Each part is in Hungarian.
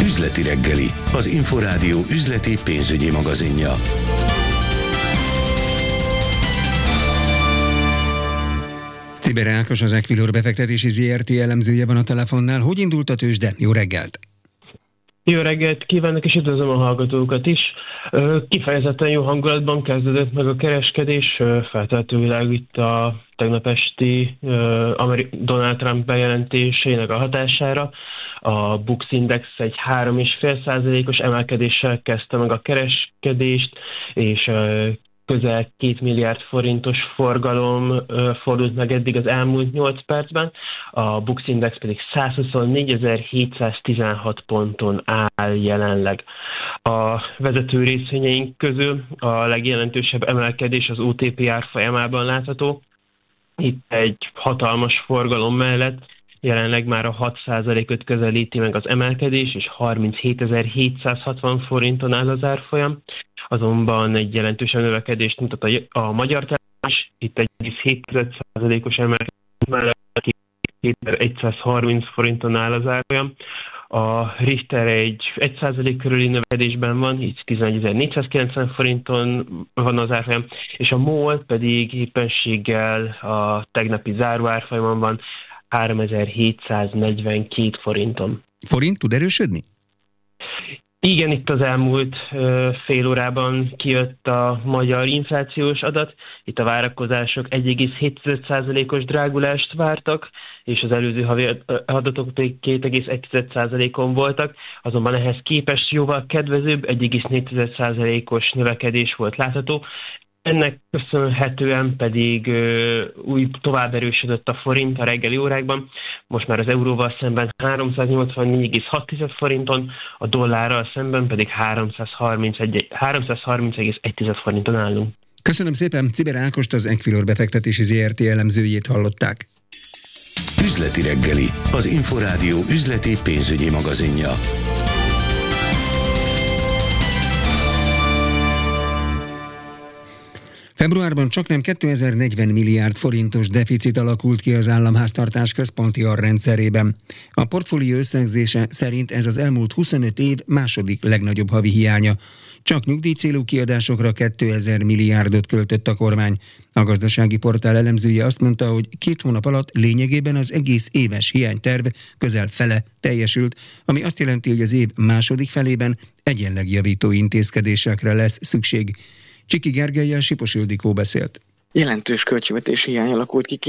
Üzleti reggeli, az Inforádió üzleti pénzügyi magazinja. Cziber Ákos, az Equilor befektetési ZRT elemzője van a telefonnál. Hogy indult a tőzsde? Jó reggelt! Jó reggelt kívánok, és üdvözlöm a hallgatókat is. Kifejezetten jó hangulatban kezdődött meg a kereskedés, feltehetőleg itt a tegnap esti Donald Trump bejelentésének a hatására. A Bux Index egy 3,5%-os emelkedéssel kezdte meg a kereskedést, és közel 2 milliárd forintos forgalom fordult meg eddig az elmúlt 8 percben, a Bux Index pedig 124.716 ponton áll jelenleg. A vezető részvényeink közül a legjelentősebb emelkedés az OTP árfolyamában látható. Itt egy hatalmas forgalom mellett jelenleg már a 6%-öt közelíti meg az emelkedés, és 37.760 forinton áll az árfolyam. Azonban egy jelentősen növekedést mutat a magyar termelés, itt 1,7%-os emelkedés mellett 2130 forinton áll az árfolyam. A Richter egy 1% körüli növekedésben van, így 11.490 forinton van az árfolyam, és a MOL pedig éppenséggel a tegnapi záróárfolyamon van 3742 forinton. Forint tud erősödni? Igen, itt az elmúlt fél órában kijött a magyar inflációs adat. Itt a várakozások 1,7%-os drágulást vártak, és az előző havi adatok pedig 2,1%-on voltak. Azonban ehhez képest jóval kedvezőbb, 1,4%-os növekedés volt látható. Ennek köszönhetően pedig tovább erősödött a forint a reggeli órákban. Most már az euróval szemben 384,6 forinton, a dollárral szemben pedig 330,1 forinton állunk. Köszönöm szépen, Cziber Ákost, az Equilor befektetési ZRT elemzőjét hallották. Üzleti reggeli, az Inforádió üzleti pénzügyi magazinja. Februárban csaknem 2040 milliárd forintos deficit alakult ki az államháztartás központi arrendszerében. A portfólió összegzése szerint ez az elmúlt 25 év második legnagyobb havi hiánya. Csak nyugdíjcélú kiadásokra 2000 milliárdot költött a kormány. A gazdasági portál elemzője azt mondta, hogy 2 hónap alatt lényegében az egész éves hiányterv közel fele teljesült, ami azt jelenti, hogy az év második felében egyenlegjavító intézkedésekre lesz szükség. Csiki Gergellyel Sipos Ildikó beszélt. Jelentős költségvetési hiány alakult ki,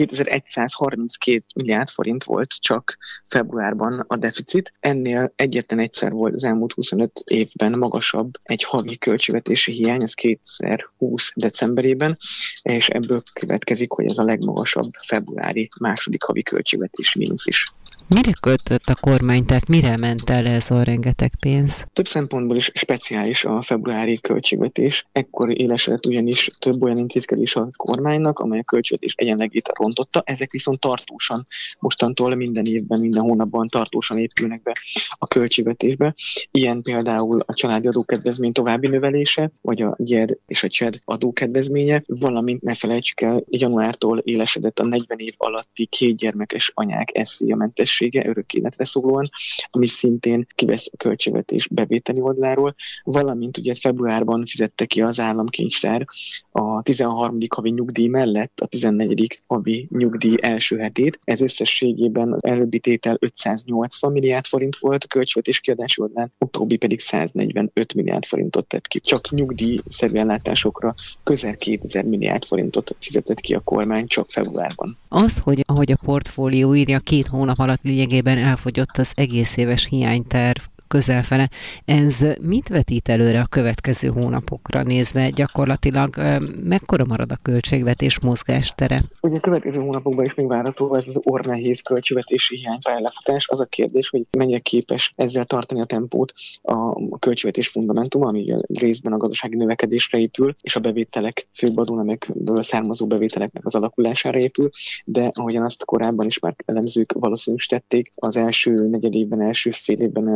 2132 milliárd forint volt csak februárban a deficit. Ennél egyetlen egyszer volt az elmúlt 25 évben magasabb egy havi költségvetési hiány, ez 2020 decemberében, és ebből következik, hogy ez a legmagasabb februári második havi költségvetési mínusz is. Mire költött a kormány, tehát mire ment el ez a rengeteg pénz? Több szempontból is speciális a februári költségvetés. Ekkor élesedett ugyanis több olyan intézkedés a kormánynak, amely a költségvetés egyenlegét rontotta. Ezek viszont tartósan, mostantól minden évben, minden hónapban tartósan épülnek be a költségvetésbe. Ilyen például a családi adókedvezmény további növelése, vagy a GED és a CSED adókedvezménye, valamint ne felejtsük el, januártól élesedett a 40 év alatti 2 gyermekes anyák SZIA-mentessége örök életre szólóan, ami szintén kivesz a költségvetés bevételi oldaláról, valamint ugye februárban fizette ki az államkincstár a 13. havi nyugdíj mellett a 14. havi nyugdíj első hetét. Ez összességében az előbbi tétel 580 milliárd forint volt a költségvetés kiadási oldalán, utóbbi pedig 145 milliárd forintot tett ki. Csak nyugdíjszerű ellátásokra közel 2000 milliárd forintot fizetett ki a kormány csak februárban. Az, hogy ahogy a portfólió írja, 2 hónap alatt lényegében elfogyott az egész éves hiányterv közelfele. Ez mit vetít előre a következő hónapokra nézve? Gyakorlatilag mekkora marad a költségvetés mozgástere? Ugye a következő hónapokban is még várható ez az orrnehéz költségvetési hiánypályalefutás. Az a kérdés, hogy mennyire képes ezzel tartani a tempót a költségvetés fundamentuma, ami részben a gazdasági növekedésre épül, és a bevételek, főbb adónemekből származó bevételeknek az alakulására épül, de ahogyan azt korábban is már elemzők valószínűsítették, az első negyedévben, első fél évben olyan rossz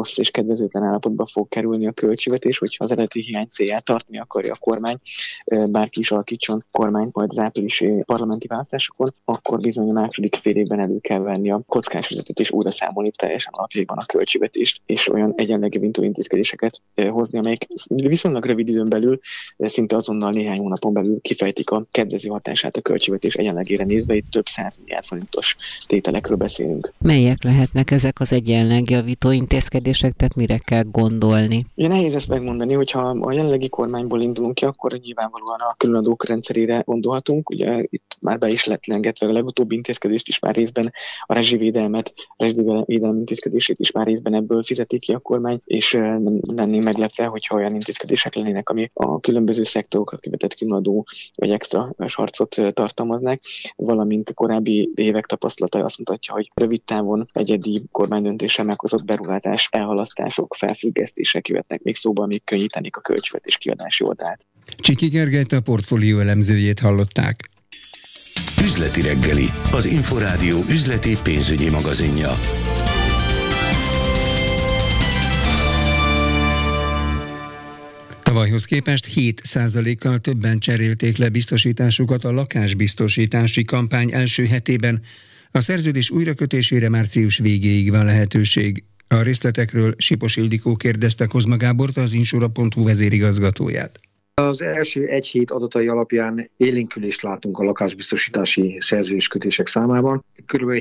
rossz és kedvezőtlen állapotba fog kerülni a költségvetés, hogyha az eredeti hiány célját tartani akarja a kormány, bárki is alakítson kormányt majd az áprilisi parlamenti választásokon, akkor bizony a második fél évben elő kell venni a kockásvezetet és újra számolni teljesen alapjaiban a költségvetést, és olyan egyenlegjavintó intézkedéseket hozni, amelyek viszonylag rövid időn belül, szinte azonnal néhány hónapon belül kifejtik a kedvező hatását a költségvetés egyenlegére nézve, itt több 100 milliárd forintos tételekről beszélünk. Melyek lehetnek ezek az egyenlegjavító intézkedések, tehát mire kell gondolni? Ugye nehéz ezt megmondani, hogyha a jelenlegi kormányból indulunk ki, akkor nyilvánvalóan a különadók rendszerére gondolhatunk. Ugye itt már be is lett lengetve a legutóbbi intézkedést is már részben, a rezsivédelmi intézkedését is már részben ebből fizeti ki a kormány, és nem lennénk meglepve, hogyha olyan intézkedések lennének, ami a különböző szektorokra kivetett különadó vagy extra sarcot tartalmaznák, valamint a korábbi évek tapasztalata azt mutatja, hogy rövid távon egyedi kormánydöntéssel meghozott beruházás, elhalasztások, felfüggesztések jöhetnek még szóba, amik könnyítenik a költségvetés kiadási oldalát. Csiki Gergelyt, a portfólió elemzőjét hallották. Üzleti reggeli, az Inforádió üzleti pénzügyi magazinja. Tavalyhoz képest 7%-kal többen cserélték le biztosításukat a lakásbiztosítási kampány első hetében. A szerződés újrakötésére március végéig van lehetőség. A részletekről Sipos Ildikó kérdezte Kozma Gábort, az Insura.hu vezérigazgatóját. Az első egy hét adatai alapján élénkülést látunk a lakásbiztosítási szerződéskötések számában. Körülbelül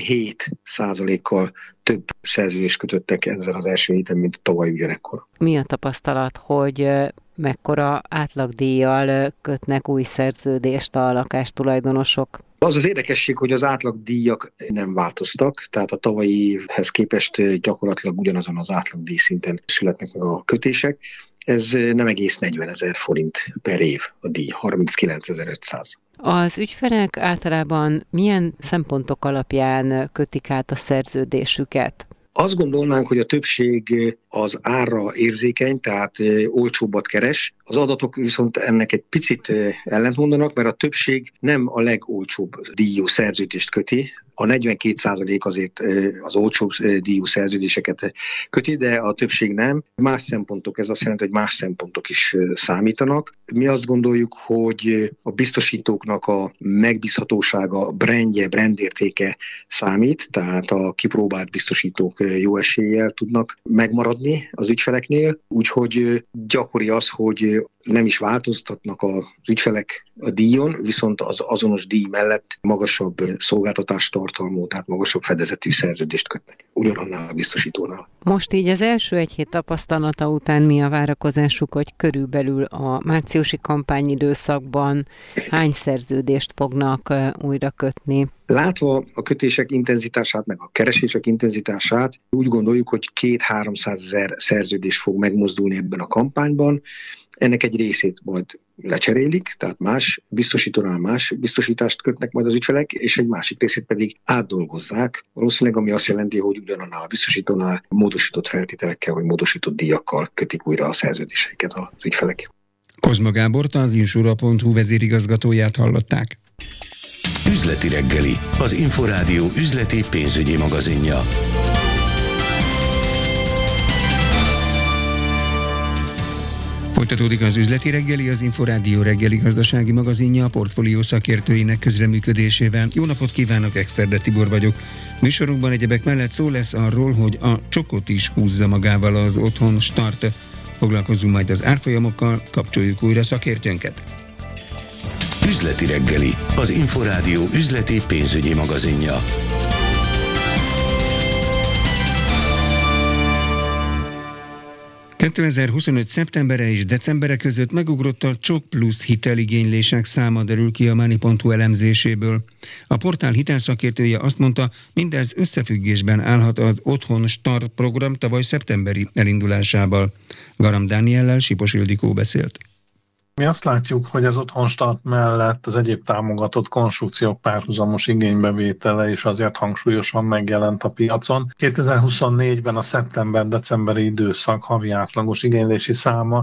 7%-kal több szerződést kötöttek ezzel az első héten, mint tavaly ugyanekkor. Mi a tapasztalat, hogy mekkora átlagdíjjal kötnek új szerződést a lakástulajdonosok? Az az érdekesség, hogy az átlagdíjak nem változtak, tehát a tavalyi évhez képest gyakorlatilag ugyanazon az átlagdíj szinten születnek meg a kötések. Ez nem egész 40 000 forint per év a díj, 39.500. Az ügyfelek általában milyen szempontok alapján kötik át a szerződésüket? Azt gondolnánk, hogy a többség az árra érzékeny, tehát olcsóbbat keres. Az adatok viszont ennek egy picit ellentmondanak, mert a többség nem a legolcsóbb díjú szerződést köti. A 42% azért az olcsóbb díjú szerződéseket köti, de a többség nem. Más szempontok, ez azt jelenti, hogy más szempontok is számítanak. Mi azt gondoljuk, hogy a biztosítóknak a megbízhatósága, brandértéke számít, tehát a kipróbált biztosítók jó eséllyel tudnak megmaradni az ügyfeleknél, úgyhogy gyakori az, hogy nem is változtatnak az ügyfelek a díjon, viszont az azonos díj mellett magasabb szolgáltatástartalmú, tehát magasabb fedezetű szerződést kötnek. Ugyanannál a biztosítónál. Most így az első egy hét tapasztalata után mi a várakozásuk, hogy körülbelül a márciusi kampányidőszakban hány szerződést fognak újra kötni? Látva a kötések intenzitását, meg a keresések intenzitását, úgy gondoljuk, hogy 200-300 000 szerződés fog megmozdulni ebben a kampányban. Ennek egy részét majd lecserélik, tehát más biztosítónál más biztosítást kötnek majd az ügyfelek, és egy másik részét pedig átdolgozzák. Valószínűleg, ami azt jelenti, hogy ugyanannál a biztosítónál módosított feltételekkel, vagy módosított díjakkal kötik újra a szerződéseiket az ügyfelek. Kozma Gábort, az Insura.hu vezérigazgatóját hallották. Üzleti reggeli, az Inforádió üzleti pénzügyi magazinja. Folytatódik az üzleti reggeli, az Inforádió reggeli gazdasági magazinja a portfólió szakértőinek közreműködésével. Jó napot kívánok, Exterde Tibor vagyok. Műsorunkban egyebek mellett szó lesz arról, hogy a csokot is húzza magával az Otthon Start. Foglalkozzunk majd az árfolyamokkal, kapcsoljuk újra szakértőnket. Üzleti reggeli, az Inforádió üzleti pénzügyi magazinja. ...2025. szeptembere és decembere között megugrott a Csok Plusz hiteligénylések száma, derül ki a Money.hu elemzéséből. A portál hitelszakértője azt mondta, mindez összefüggésben állhat az Otthon Start program tavaly szeptemberi elindulásával. Garam Dániellel Sipos Ildikó beszélt. Mi azt látjuk, hogy az otthonstart mellett az egyéb támogatott konstrukciók párhuzamos igénybevétele is azért hangsúlyosan megjelent a piacon. 2024-ben a szeptember-decemberi időszak havi átlagos igénylési száma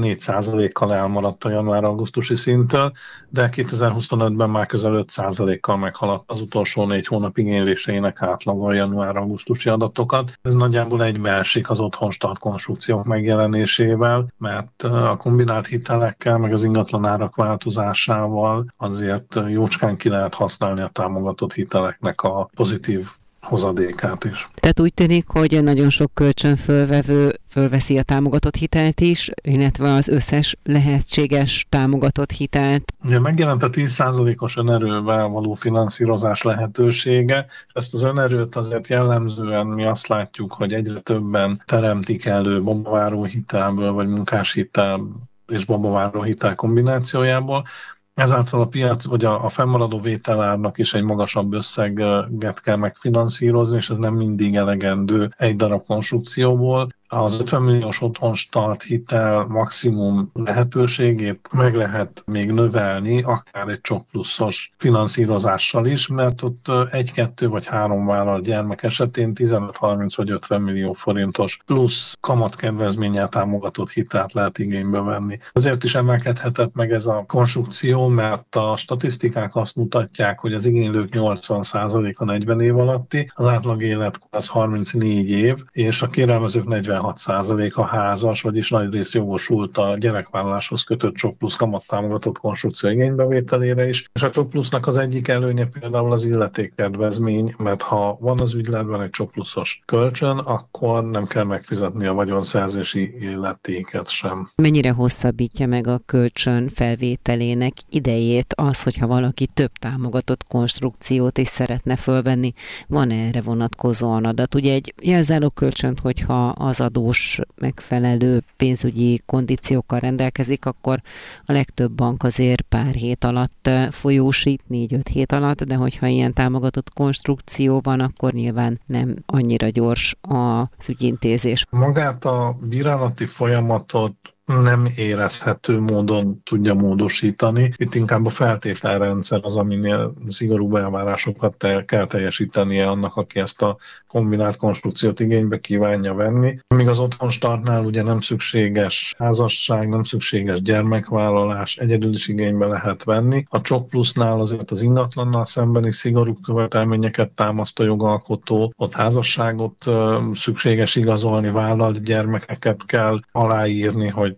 4%-kal elmaradt a január-augusztusi szinttől, de 2025-ben már közel 5%-kal meghaladt az utolsó 4 hónap igényléseinek átlaga a január-augusztusi adatokat. Ez nagyjából egybeesik az otthonstart konstrukciók megjelenésével, mert a kombinált hitelekkel meg az ingatlanárak változásával azért jócskán ki lehet használni a támogatott hiteleknek a pozitív hozadékát is. Tehát úgy tűnik, hogy nagyon sok kölcsönfölvevő fölveszi a támogatott hitelt is, illetve az összes lehetséges támogatott hitelt. Ugye megjelent a 10%-os önerővel való finanszírozás lehetősége, és ezt az önerőt azért jellemzően mi azt látjuk, hogy egyre többen teremtik elő babaváró hitelből, vagy munkáshitel és babaváró hitel kombinációjából. Ezáltal a piac, vagy a fennmaradó vételárnak is egy magasabb összeget kell megfinanszírozni, és ez nem mindig elegendő egy darab konstrukcióból. Az 50 milliós otthonstart hitel maximum lehetőségét meg lehet még növelni, akár egy csok pluszos finanszírozással is, mert ott 1, 2 vagy 3 vállalt gyermek esetén 15, 30 vagy 50 millió forintos plusz kamatkedvezménnyel támogatott hitelt lehet igénybe venni. Azért is emelkedhetett meg ez a konstrukció, mert a statisztikák azt mutatják, hogy az igénylők 80%-a 40 év alatti, az átlag életkor az 34 év, és a kérelmezők 46%-a házas, vagyis nagyrészt jogosult a gyerekvállaláshoz kötött csok plusz kamattámogatott konstrukció igénybevételére is. És a csok plusznak az egyik előnye például az illetékkedvezmény, mert ha van az ügyletben egy csok pluszos kölcsön, akkor nem kell megfizetni a vagyonszerzési illetéket sem. Mennyire hosszabbítja meg a kölcsön felvételének idejét az, hogyha valaki több támogatott konstrukciót is szeretne fölvenni? Van erre vonatkozóan adat? Ugye egy jelzálog kölcsönt, hogyha az adós megfelelő pénzügyi kondíciókkal rendelkezik, akkor a legtöbb bank azért pár hét alatt folyósít, 4-5 hét alatt, de hogyha ilyen támogatott konstrukció van, akkor nyilván nem annyira gyors az ügyintézés. Magát a bírálati folyamatot nem érezhető módon tudja módosítani. Itt inkább a feltételrendszer az, aminél szigorú elvárásokat kell teljesítenie annak, aki ezt a kombinált konstrukciót igénybe kívánja venni. Míg az otthonstartnál ugye nem szükséges házasság, nem szükséges gyermekvállalás, egyedül is igénybe lehet venni. A csok plusznál azért az ingatlannal szembeni szigorú követelményeket támaszt a jogalkotó, ott házasságot szükséges igazolni, vállalt gyermekeket kell aláírni, hogy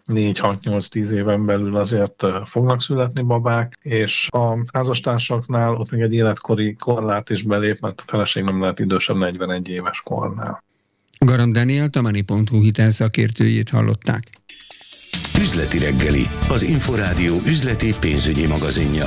4-6-8-10 éven belül azért fognak születni babák, és a házastársaknál ott még egy életkori korlát is belép, mert a feleség nem lehet idősebb 41 éves kornál. Garam Dánielt, a Money.hu hitelszakértőjét hallották. Üzleti reggeli, az Inforádió üzleti pénzügyi magazinja.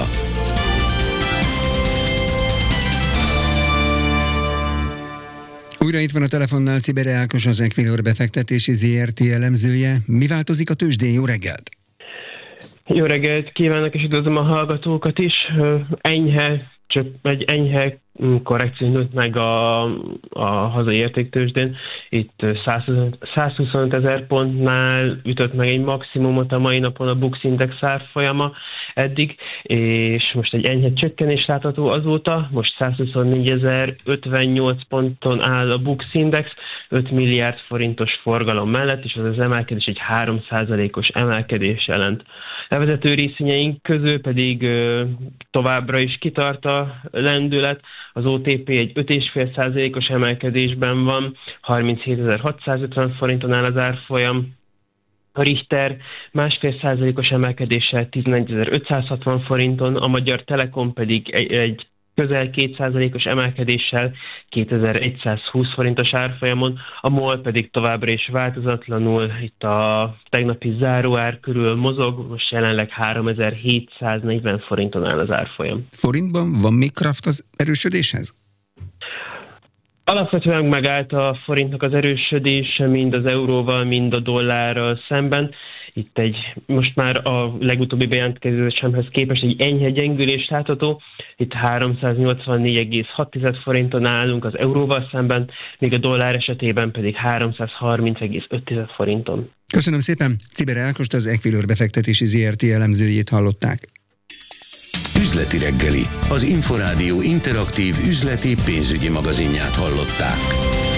Újra itt van a telefonnál Czibere Ákos, az Equilor befektetési ZRT elemzője. Mi változik a tőzsdén? Jó reggelt! Jó reggelt kívánok, és üdvözlöm a hallgatókat is. Csak egy enyhe korrekció nőtt meg a hazai értéktőzsdén. Itt 125 000 pontnál ütött meg egy maximumot a mai napon a Bux Index árfolyama eddig, és most egy enyhe csökkenés látható azóta. Most 124.058 ponton áll a Bux Index, 5 milliárd forintos forgalom mellett, és az emelkedés egy 3%-os emelkedés jelent. Levezető részvényeink közül pedig továbbra is kitart a lendület. Az OTP egy 5,5%-os emelkedésben van, 37.650 forinton áll az árfolyam. A Richter 1,5%-os emelkedéssel 11.560 forinton, a Magyar Telekom pedig egy közel 2%-os emelkedéssel 2120 forintos árfolyamon, a MOL pedig továbbra is változatlanul itt a tegnapi záróár körül mozog, most jelenleg 3740 forinton áll az árfolyam. Forintban van még kraft az erősödéshez? Alapvetően megállt a forintnak az erősödése, mind az euróval, mind a dollárral szemben. Itt most már a legutóbbi bejelentkezésemhez képest egy enyhe gyengülés látható. Itt 384,6 forinton állunk az euróval szemben, míg a dollár esetében pedig 330,5 forinton. Köszönöm szépen, Cziber Ágost, az Equilor befektetési ZRT elemzőjét hallották. Üzleti reggeli, az Inforádió interaktív üzleti pénzügyi magazinját hallották.